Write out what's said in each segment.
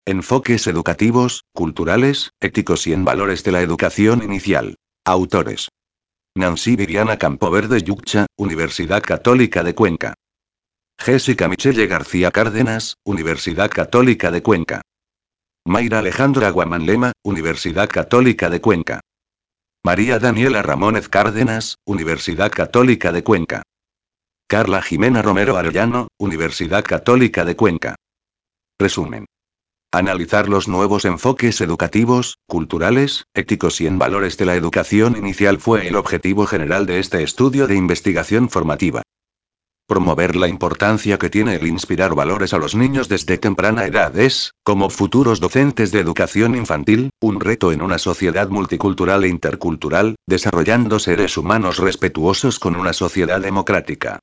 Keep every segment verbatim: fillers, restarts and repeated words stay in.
Enfoques educativos, culturales, éticos y en valores de la educación inicial. Autores. Nancy Viriana Campoverde Yuccha, Universidad Católica de Cuenca. Jessica Michelle García Cárdenas, Universidad Católica de Cuenca. Mayra Alejandra Guamanlema, Universidad Católica de Cuenca. María Daniela Ramónez Cárdenas, Universidad Católica de Cuenca. Carla Jimena Romero Arellano, Universidad Católica de Cuenca. Resumen. Analizar los nuevos enfoques educativos, culturales, éticos y en valores de la educación inicial fue el objetivo general de este estudio de investigación formativa. Promover la importancia que tiene el inspirar valores a los niños desde temprana edad es, como futuros docentes de educación infantil, un reto en una sociedad multicultural e intercultural, desarrollando seres humanos respetuosos con una sociedad democrática.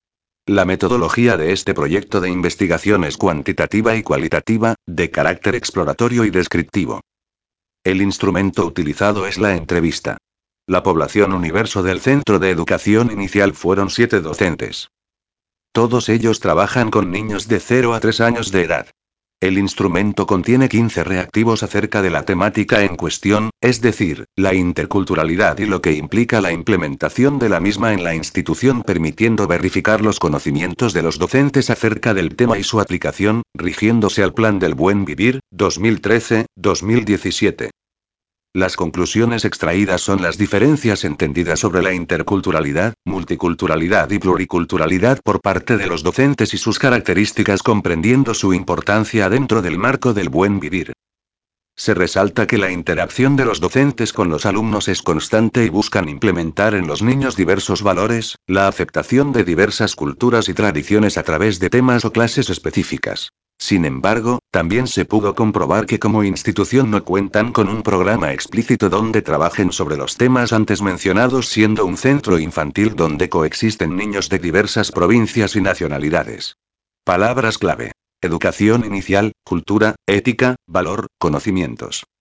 La metodología de este proyecto de investigación es cuantitativa y cualitativa, de carácter exploratorio y descriptivo. El instrumento utilizado es la entrevista. La población universo del Centro de Educación Inicial fueron siete docentes. Todos ellos trabajan con niños de cero a tres años de edad. El instrumento contiene quince reactivos acerca de la temática en cuestión, es decir, la interculturalidad y lo que implica la implementación de la misma en la institución, permitiendo verificar los conocimientos de los docentes acerca del tema y su aplicación, rigiéndose al Plan del Buen Vivir, dos mil trece a dos mil diecisiete. Las conclusiones extraídas son las diferencias entendidas sobre la interculturalidad, multiculturalidad y pluriculturalidad por parte de los docentes y sus características, comprendiendo su importancia dentro del marco del buen vivir. Se resalta que la interacción de los docentes con los alumnos es constante y buscan implementar en los niños diversos valores, la aceptación de diversas culturas y tradiciones a través de temas o clases específicas. Sin embargo, también se pudo comprobar que como institución no cuentan con un programa explícito donde trabajen sobre los temas antes mencionados, siendo un centro infantil donde coexisten niños de diversas provincias y nacionalidades. Palabras clave. Educación inicial, cultura, ética, valor, conocimientos.